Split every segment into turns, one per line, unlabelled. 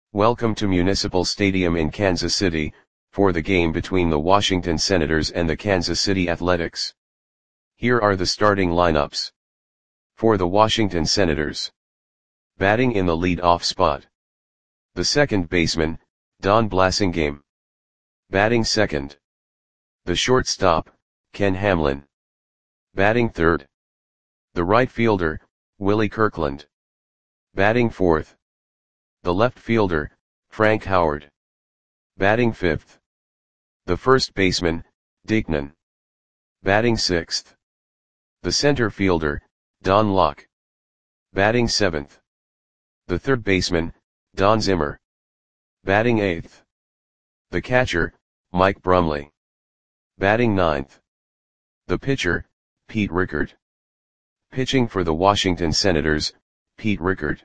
Welcome to Municipal Stadium in Kansas City, for the game between the Washington Senators and the Kansas City Athletics. Here are the starting lineups. For the Washington Senators. Batting in the lead-off spot. The second baseman, Don Blasingame. Batting second. The shortstop, Ken Hamlin. Batting third. The right fielder, Willie Kirkland. Batting fourth. The left fielder, Frank Howard. Batting fifth. The first baseman, Dick Nunn. Batting sixth. The center fielder, Don Locke. Batting seventh. The third baseman, Don Zimmer. Batting eighth. The catcher, Mike Brumley. Batting ninth. The pitcher, Pete Rickard. Pitching for the Washington Senators, Pete Rickard.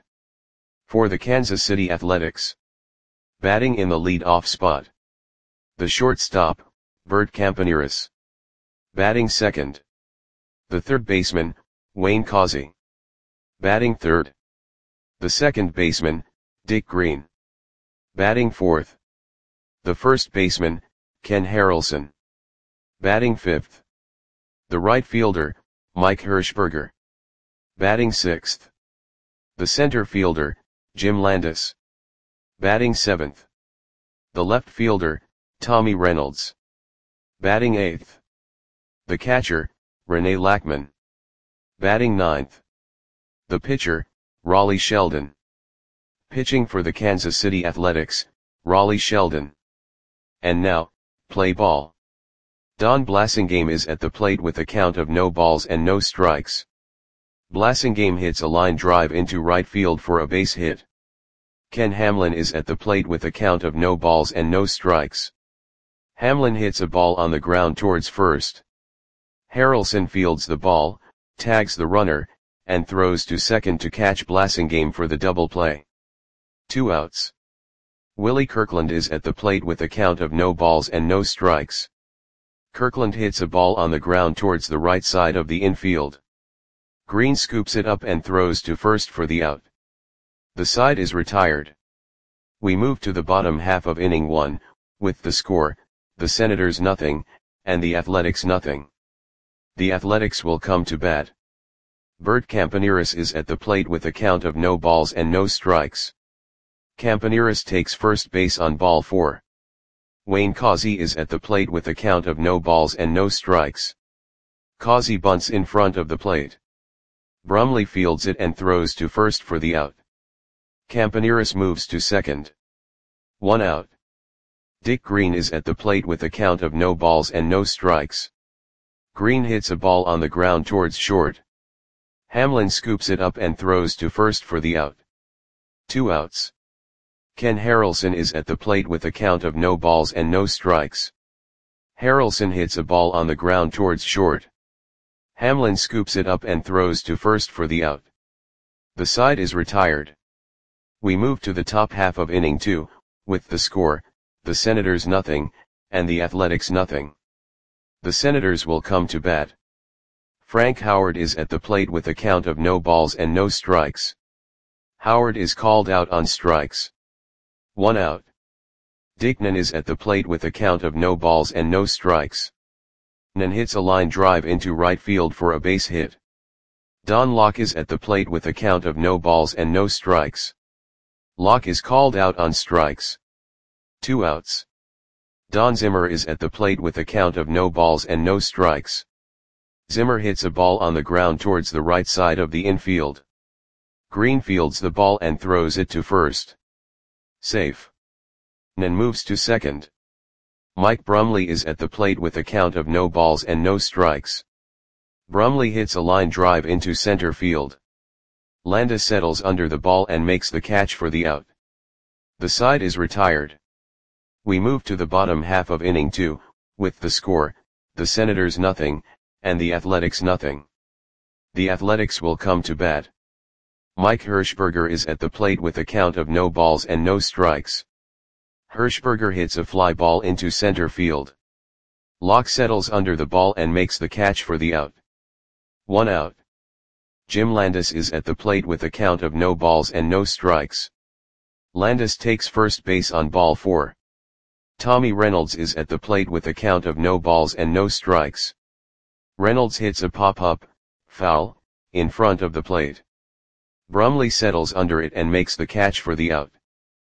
For the Kansas City Athletics. Batting in the lead-off spot. The shortstop, Bert Campaneris. Batting second. The third baseman, Wayne Causey. Batting third. The second baseman, Dick Green. Batting fourth. The first baseman, Ken Harrelson. Batting fifth. The right fielder, Mike Hirschberger. Batting sixth. The center fielder, Jim Landis. Batting seventh. The left fielder, Tommy Reynolds. Batting eighth. The catcher, Rene Lackman. Batting ninth. The pitcher, Raleigh Sheldon. Pitching for the Kansas City Athletics, Raleigh Sheldon. And now, play ball. Don Blasingame is at the plate with a count of no balls and no strikes. Blasingame hits a line drive into right field for a base hit. Ken Hamlin is at the plate with a count of no balls and no strikes. Hamlin hits a ball on the ground towards first. Harrelson fields the ball, tags the runner, and throws to second to catch Blasingame for the double play. 2 outs. Willie Kirkland is at the plate with a count of no balls and no strikes. Kirkland hits a ball on the ground towards the right side of the infield. Green scoops it up and throws to first for the out. The side is retired. We move to the bottom half of inning 1, with the score, the Senators nothing, and the Athletics nothing. The Athletics will come to bat. Bert Campaneris is at the plate with a count of no balls and no strikes. Campaneris takes first base on ball 4. Wayne Causey is at the plate with a count of no balls and no strikes. Causey bunts in front of the plate. Brumley fields it and throws to first for the out. Campaneris moves to second. 1 out. Dick Green is at the plate with a count of no balls and no strikes. Green hits a ball on the ground towards short. Hamlin scoops it up and throws to first for the out. 2 outs. Ken Harrelson is at the plate with a count of no balls and no strikes. Harrelson hits a ball on the ground towards short. Hamlin scoops it up and throws to first for the out. The side is retired. We move to the top half of inning 2, with the score, the Senators nothing, and the Athletics nothing. The Senators will come to bat. Frank Howard is at the plate with a count of no balls and no strikes. Howard is called out on strikes. 1 out. Dick Nunn is at the plate with a count of no balls and no strikes. Nunn hits a line drive into right field for a base hit. Don Locke is at the plate with a count of no balls and no strikes. Locke is called out on strikes. 2 outs. Don Zimmer is at the plate with a count of no balls and no strikes. Zimmer hits a ball on the ground towards the right side of the infield. Green fields the ball and throws it to first. Safe. Nunn moves to second. Mike Brumley is at the plate with a count of no balls and no strikes. Brumley hits a line drive into center field. Landis settles under the ball and makes the catch for the out. The side is retired. We move to the bottom half of inning 2, with the score, the Senators nothing, and the Athletics nothing. The Athletics will come to bat. Mike Hirschberger is at the plate with a count of no balls and no strikes. Hirschberger hits a fly ball into center field. Locke settles under the ball and makes the catch for the out. 1 out. Jim Landis is at the plate with a count of no balls and no strikes. Landis takes first base on ball 4. Tommy Reynolds is at the plate with a count of no balls and no strikes. Reynolds hits a pop-up, foul, in front of the plate. Brumley settles under it and makes the catch for the out.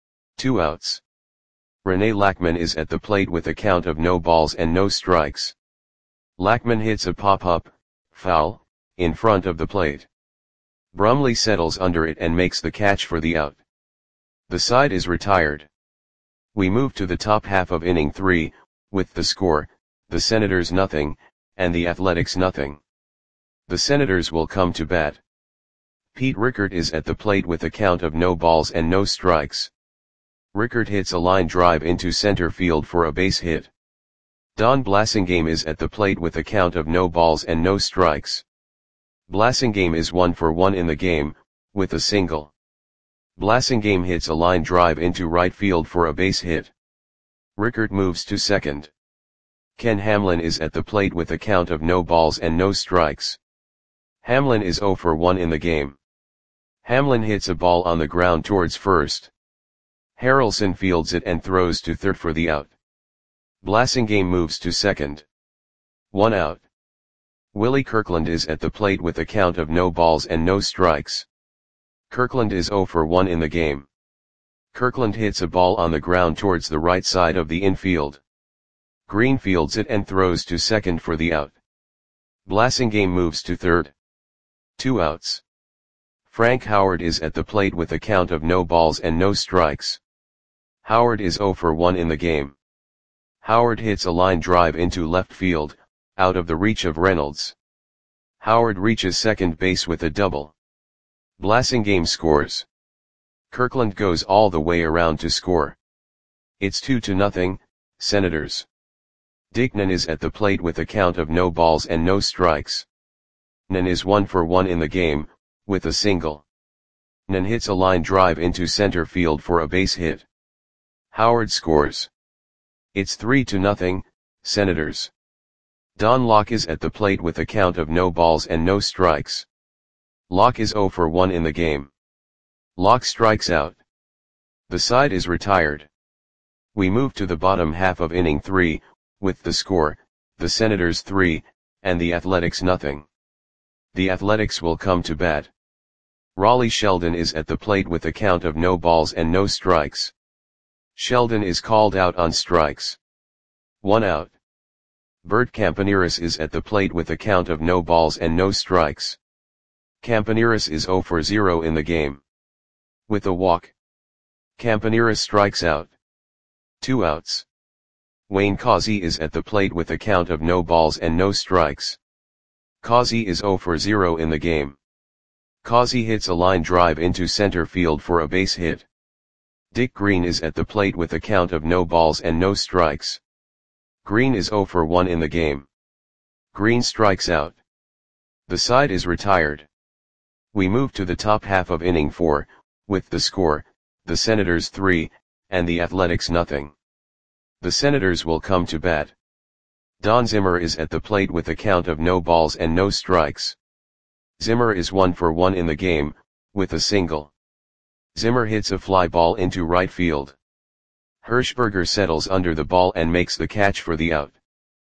2 outs. Rene Lackman is at the plate with a count of no balls and no strikes. Lackman hits a pop-up, foul, in front of the plate. Brumley settles under it and makes the catch for the out. The side is retired. We move to the top half of inning 3, with the score, the Senators nothing, and the Athletics nothing. The Senators will come to bat. Pete Rickert is at the plate with a count of no balls and no strikes. Rickert hits a line drive into center field for a base hit. Don Blasingame is at the plate with a count of no balls and no strikes. Blasingame is 1 for 1 in the game, with a single. Blasingame hits a line drive into right field for a base hit. Rickert moves to second. Ken Hamlin is at the plate with a count of no balls and no strikes. Hamlin is 0 for 1 in the game. Hamlin hits a ball on the ground towards first. Harrelson fields it and throws to third for the out. Blasingame moves to second. 1 out. Willie Kirkland is at the plate with a count of no balls and no strikes. Kirkland is 0 for 1 in the game. Kirkland hits a ball on the ground towards the right side of the infield. Green fields it and throws to second for the out. Blasingame moves to third. 2 outs. Frank Howard is at the plate with a count of no balls and no strikes. Howard is 0 for 1 in the game. Howard hits a line drive into left field, out of the reach of Reynolds. Howard reaches second base with a double. Blasingame scores. Kirkland goes all the way around to score. It's 2-0, Senators. Dick Nunn is at the plate with a count of no balls and no strikes. Nunn is 1 for 1 in the game, with a single. Nunn hits a line drive into center field for a base hit. Howard scores. It's 3-0, Senators. Don Locke is at the plate with a count of no balls and no strikes. Locke is 0 for 1 in the game. Locke strikes out. The side is retired. We move to the bottom half of inning 3, with the score, the Senators 3, and the Athletics nothing. The Athletics will come to bat. Raleigh Sheldon is at the plate with a count of no balls and no strikes. Sheldon is called out on strikes. 1 out. Bert Campaneris is at the plate with a count of no balls and no strikes. Campaneris is 0 for 0 in the game. With a walk. Campaneris strikes out. 2 outs. Wayne Causey is at the plate with a count of no balls and no strikes. Causey is 0 for 0 in the game. Causey hits a line drive into center field for a base hit. Dick Green is at the plate with a count of no balls and no strikes. Green is 0 for 1 in the game. Green strikes out. The side is retired. We move to the top half of inning 4, with the score, the Senators 3, and the Athletics nothing. The Senators will come to bat. Don Zimmer is at the plate with a count of no balls and no strikes. Zimmer is 1 for 1 in the game, with a single. Zimmer hits a fly ball into right field. Hirschberger settles under the ball and makes the catch for the out.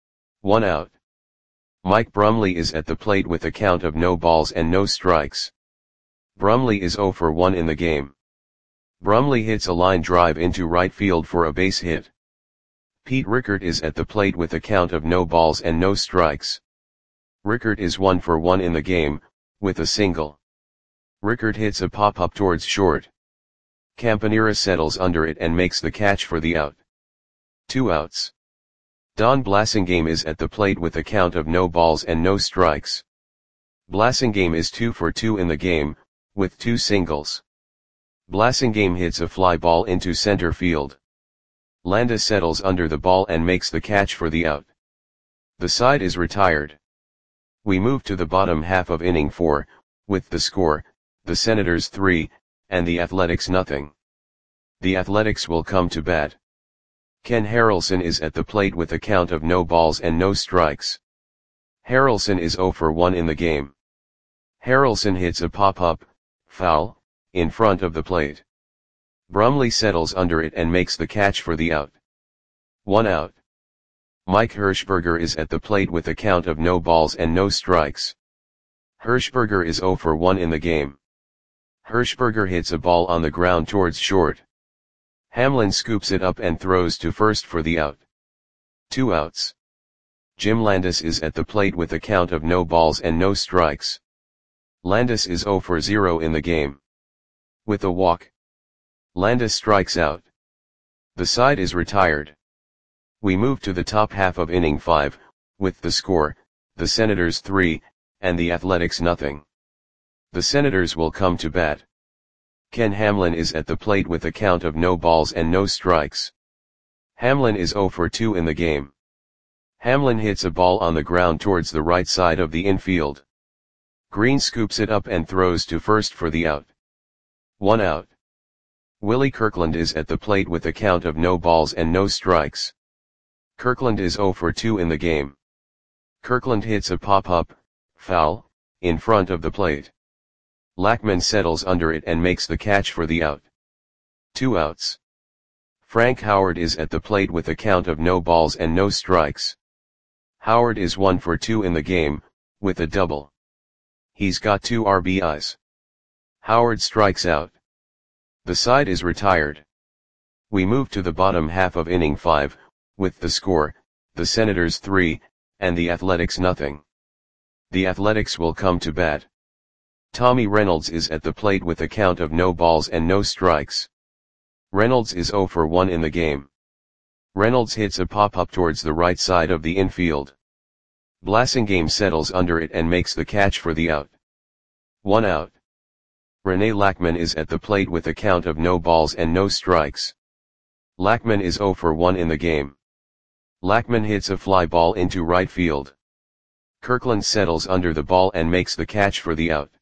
1 out. Mike Brumley is at the plate with a count of no balls and no strikes. Brumley is 0 for 1 in the game. Brumley hits a line drive into right field for a base hit. Pete Rickert is at the plate with a count of no balls and no strikes. Rickert is 1 for 1 in the game, with a single. Rickert hits a pop-up towards short. Campaneris settles under it and makes the catch for the out. 2 outs. Don Blasingame is at the plate with a count of no balls and no strikes. Blasingame is 2 for 2 in the game, with 2 singles. Blasingame hits a fly ball into center field. Landis settles under the ball and makes the catch for the out. The side is retired. We move to the bottom half of inning 4, with the score, the Senators 3, and the Athletics nothing. The Athletics will come to bat. Ken Harrelson is at the plate with a count of no balls and no strikes. Harrelson is 0 for 1 in the game. Harrelson hits a pop-up, foul, in front of the plate. Brumley settles under it and makes the catch for the out. 1 out. Mike Hirschberger is at the plate with a count of no balls and no strikes. Hirschberger is 0 for 1 in the game. Hirschberger hits a ball on the ground towards short. Hamlin scoops it up and throws to first for the out. 2 outs. Jim Landis is at the plate with a count of no balls and no strikes. Landis is 0 for 0 in the game. With a walk, Landis strikes out. The side is retired. We move to the top half of inning 5, with the score, the Senators 3, and the Athletics nothing. The Senators will come to bat. Ken Hamlin is at the plate with a count of no balls and no strikes. Hamlin is 0 for 2 in the game. Hamlin hits a ball on the ground towards the right side of the infield. Green scoops it up and throws to first for the out. 1 out. Willie Kirkland is at the plate with a count of no balls and no strikes. Kirkland is 0 for 2 in the game. Kirkland hits a pop-up, foul, in front of the plate. Lackman settles under it and makes the catch for the out. 2 outs. Frank Howard is at the plate with a count of no balls and no strikes. Howard is 1 for 2 in the game, with a double. He's got 2 RBIs. Howard strikes out. The side is retired. We move to the bottom half of inning 5, with the score, the Senators 3, and the Athletics nothing. The Athletics will come to bat. Tommy Reynolds is at the plate with a count of no balls and no strikes. Reynolds is 0 for 1 in the game. Reynolds hits a pop-up towards the right side of the infield. Blasingame settles under it and makes the catch for the out. 1 out. Rene Lackman is at the plate with a count of no balls and no strikes. Lackman is 0 for 1 in the game. Lackman hits a fly ball into right field. Kirkland settles under the ball and makes the catch for the out.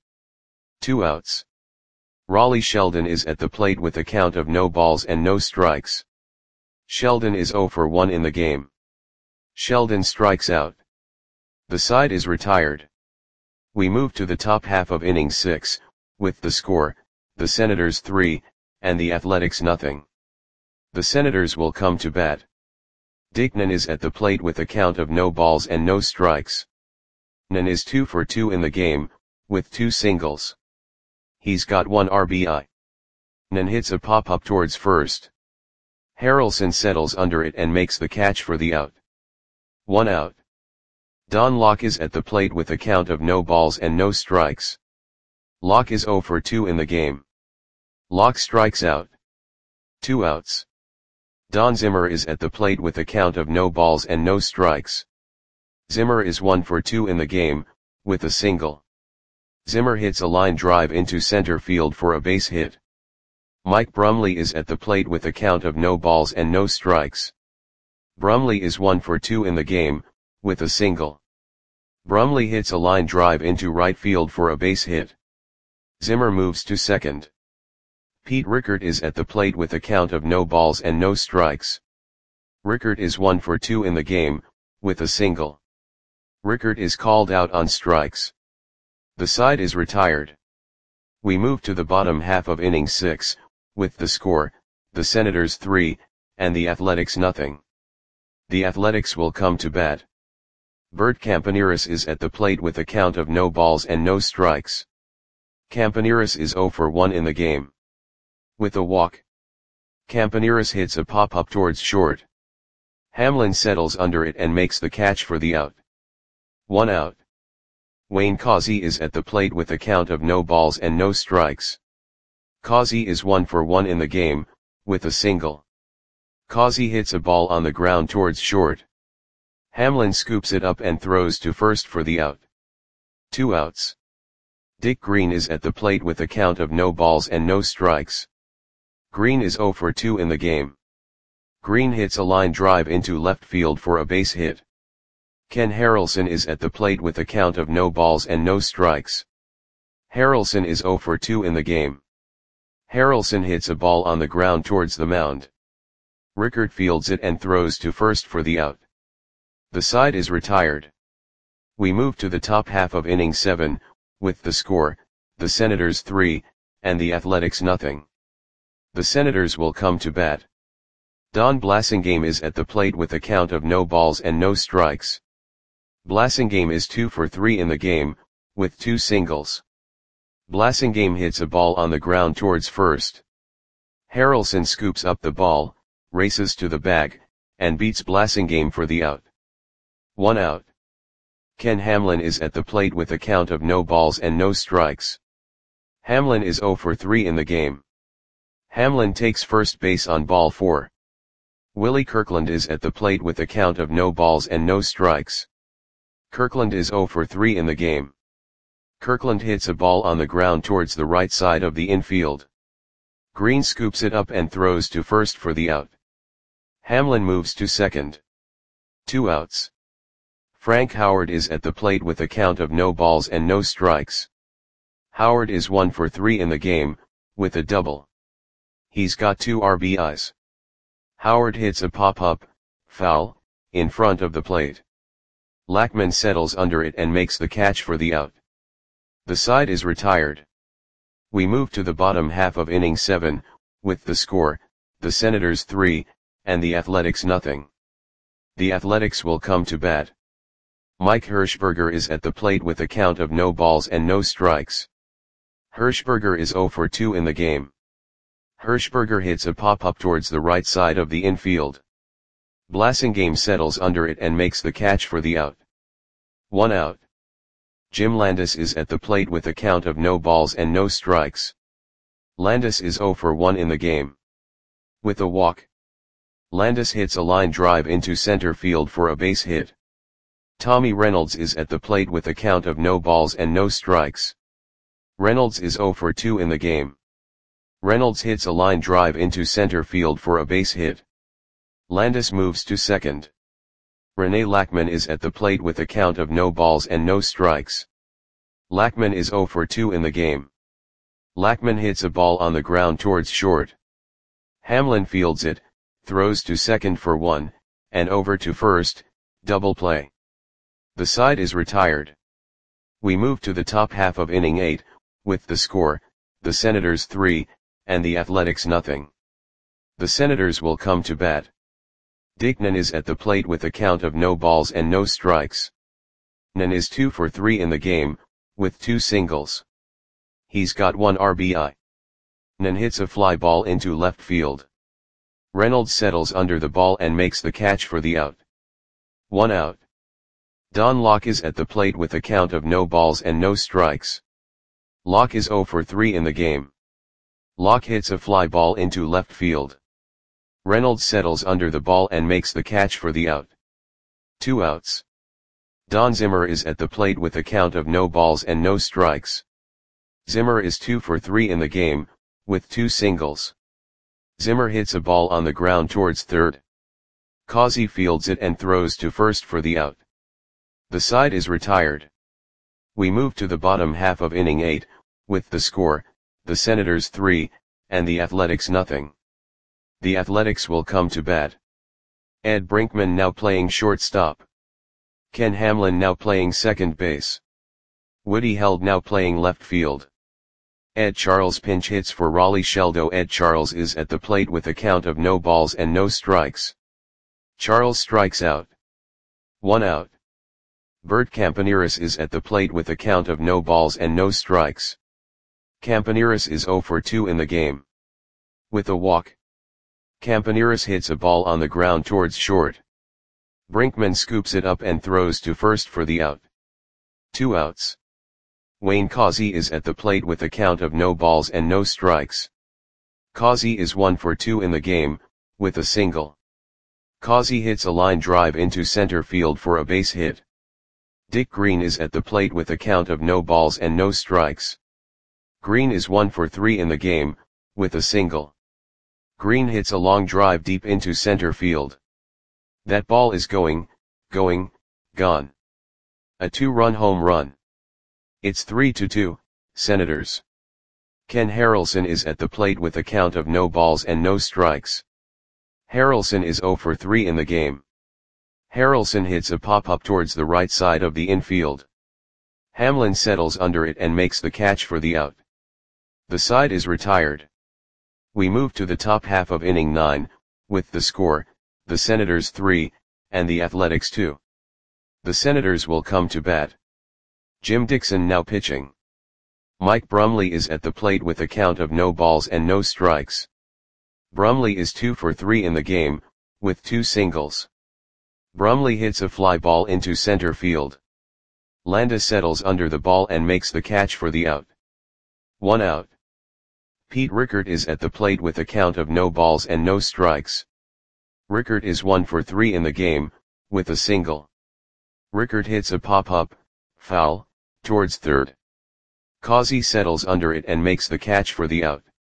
2 outs. Raleigh Sheldon is at the plate with a count of no balls and no strikes. Sheldon is 0 for 1 in the game. Sheldon strikes out. The side is retired. We move to the top half of inning 6, with the score, the Senators 3, and the Athletics nothing. The Senators will come to bat. Dickman is at the plate with a count of no balls and no strikes. Nan is 2 for 2 in the game, with 2 singles. He's got 1 RBI. Nan hits a pop-up towards first. Harrelson settles under it and makes the catch for the out. 1 out. Don Locke is at the plate with a count of no balls and no strikes. Locke is 0 for 2 in the game. Locke strikes out. 2 outs. Don Zimmer is at the plate with a count of no balls and no strikes. Zimmer is 1 for 2 in the game, with a single. Zimmer hits a line drive into center field for a base hit. Mike Brumley is at the plate with a count of no balls and no strikes. Brumley is 1 for 2 in the game, with a single. Brumley hits a line drive into right field for a base hit. Zimmer moves to second. Pete Rickert is at the plate with a count of no balls and no strikes. Rickert is 1 for 2 in the game, with a single. Rickert is called out on strikes. The side is retired. We move to the bottom half of inning 6, with the score, the Senators 3, and the Athletics nothing. The Athletics will come to bat. Bert Campaneris is at the plate with a count of no balls and no strikes. Campaneris is 0 for 1 in the game. With a walk, Campaneris hits a pop-up towards short. Hamlin settles under it and makes the catch for the out. 1 out. Wayne Causey is at the plate with a count of no balls and no strikes. Causey is 1 for 1 in the game, with a single. Causey hits a ball on the ground towards short. Hamlin scoops it up and throws to first for the out. 2 outs. Dick Green is at the plate with a count of no balls and no strikes. Green is 0 for 2 in the game. Green hits a line drive into left field for a base hit. Ken Harrelson is at the plate with a count of no balls and no strikes. Harrelson is 0 for 2 in the game. Harrelson hits a ball on the ground towards the mound. Rickert fields it and throws to first for the out. The side is retired. We move to the top half of inning 7, with the score, the Senators 3, and the Athletics nothing. The Senators will come to bat. Don Blasingame is at the plate with a count of no balls and no strikes. Blasingame is 2 for 3 in the game, with 2 singles. Blasingame hits a ball on the ground towards first. Harrelson scoops up the ball, races to the bag, and beats Blasingame for the out. 1 out. Ken Hamlin is at the plate with a count of no balls and no strikes. Hamlin is 0 for 3 in the game. Hamlin takes first base on ball 4. Willie Kirkland is at the plate with a count of no balls and no strikes. Kirkland is 0 for 3 in the game. Kirkland hits a ball on the ground towards the right side of the infield. Green scoops it up and throws to first for the out. Hamlin moves to second. 2 outs. Frank Howard is at the plate with a count of no balls and no strikes. Howard is 1 for 3 in the game, with a double. He's got 2 RBIs. Howard hits a pop-up, foul, in front of the plate. Lackman settles under it and makes the catch for the out. The side is retired. We move to the bottom half of inning 7, with the score, the Senators 3, and the Athletics nothing. The Athletics will come to bat. Mike Hirschberger is at the plate with a count of no balls and no strikes. Hirschberger is 0 for 2 in the game. Hirschberger hits a pop-up towards the right side of the infield. Blasingame settles under it and makes the catch for the out. 1 out. Jim Landis is at the plate with a count of no balls and no strikes. Landis is 0 for 1 in the game. With a walk. Landis hits a line drive into center field for a base hit. Tommy Reynolds is at the plate with a count of no balls and no strikes. Reynolds is 0 for 2 in the game. Reynolds hits a line drive into center field for a base hit. Landis moves to second. Rene Lackman is at the plate with a count of no balls and no strikes. Lackman is 0 for 2 in the game. Lackman hits a ball on the ground towards short. Hamlin fields it, throws to second for 1, and over to first, double play. The side is retired. We move to the top half of inning 8, with the score, the Senators 3, and the Athletics nothing. The Senators will come to bat. Dick Nen is at the plate with a count of no balls and no strikes. Nen is 2 for 3 in the game, with 2 singles. He's got 1 RBI. Nen hits a fly ball into left field. Reynolds settles under the ball and makes the catch for the out. 1 out. Don Locke is at the plate with a count of no balls and no strikes. Locke is 0 for 3 in the game. Locke hits a fly ball into left field. Reynolds settles under the ball and makes the catch for the out. 2 outs. Don Zimmer is at the plate with a count of no balls and no strikes. Zimmer is 2 for 3 in the game, with 2 singles. Zimmer hits a ball on the ground towards third. Causey fields it and throws to first for the out. The side is retired. We move to the bottom half of inning 8, with the score, the Senators 3, and the Athletics nothing. The Athletics will come to bat. Ed Brinkman now playing shortstop. Ken Hamlin now playing second base. Woody Held now playing left field. Ed Charles pinch hits for Raleigh Sheldo. Ed Charles is at the plate with a count of no balls and no strikes. Charles strikes out. 1 out. Bert Campaneris is at the plate with a count of no balls and no strikes. Campaneris is 0 for 2 in the game. With a walk. Campaneris hits a ball on the ground towards short. Brinkman scoops it up and throws to first for the out. 2 outs. Wayne Causey is at the plate with a count of no balls and no strikes. Causey is 1 for 2 in the game, with a single. Causey hits a line drive into center field for a base hit. Dick Green is at the plate with a count of no balls and no strikes. Green is 1 for 3 in the game, with a single. Green hits a long drive deep into center field. That ball is gone. A 2-run home run. It's 3-2, Senators. Ken Harrelson is at the plate with a count of no balls and no strikes. Harrelson is 0 for 3 in the game. Harrelson hits a pop-up towards the right side of the infield. Hamlin settles under it and makes the catch for the out. The side is retired. We move to the top half of inning 9, with the score, the Senators 3, and the Athletics 2. The Senators will come to bat. Jim Dixon now pitching. Mike Brumley is at the plate with a count of no balls and no strikes. Brumley is 2 for 3 in the game, with 2 singles. Brumley hits a fly ball into center field. Landis settles under the ball and makes the catch for the out. 1 out. Pete Rickert is at the plate with a count of no balls and no strikes. Rickert is 1 for 3 in the game, with a single. Rickert hits a pop-up, foul, towards third. Causey settles under it and makes the catch for the out.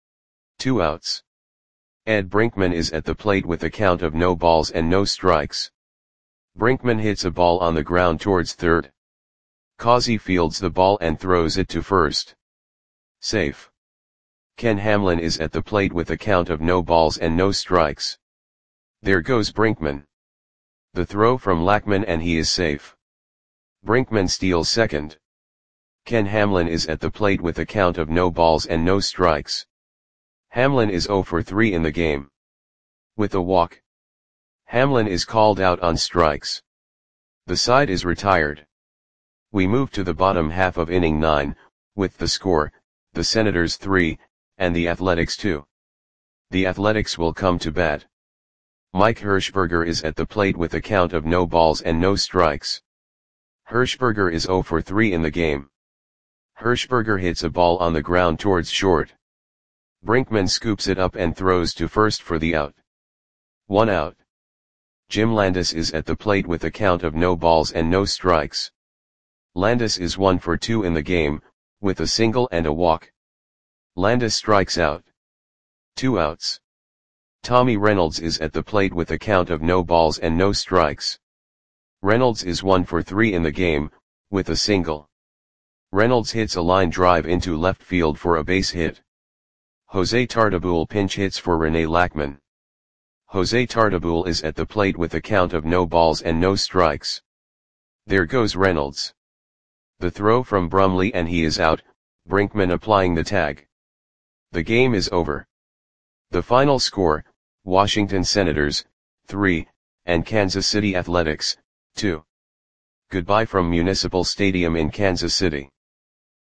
2 outs. Ed Brinkman is at the plate with a count of no balls and no strikes. Brinkman hits a ball on the ground towards third. Causey fields the ball and throws it to first. Safe. Ken Hamlin is at the plate with a count of no balls and no strikes. There goes Brinkman. The throw from Lackman and he is safe. Brinkman steals second. Ken Hamlin is at the plate with a count of no balls and no strikes. Hamlin is 0 for 3 in the game. With a walk. Hamlin is called out on strikes. The side is retired. We move to the bottom half of inning 9, with the score, the Senators 3, and the Athletics 2. The Athletics will come to bat. Mike Hirschberger is at the plate with a count of no balls and no strikes. Hirschberger is 0 for 3 in the game. Hirschberger hits a ball on the ground towards short. Brinkman scoops it up and throws to first for the out. 1 out. Jim Landis is at the plate with a count of no balls and no strikes. Landis is 1 for 2 in the game, with a single and a walk. Landis strikes out. 2 outs. Tommy Reynolds is at the plate with a count of no balls and no strikes. Reynolds is 1 for 3 in the game, with a single. Reynolds hits a line drive into left field for a base hit. Jose Tartabull pinch hits for Rene Lackman. Jose Tartabull is at the plate with a count of no balls and no strikes. There goes Reynolds. The throw from Brumley and he is out, Brinkman applying the tag. The game is over. The final score, Washington Senators, 3, and Kansas City Athletics, 2. Goodbye from Municipal Stadium in Kansas City.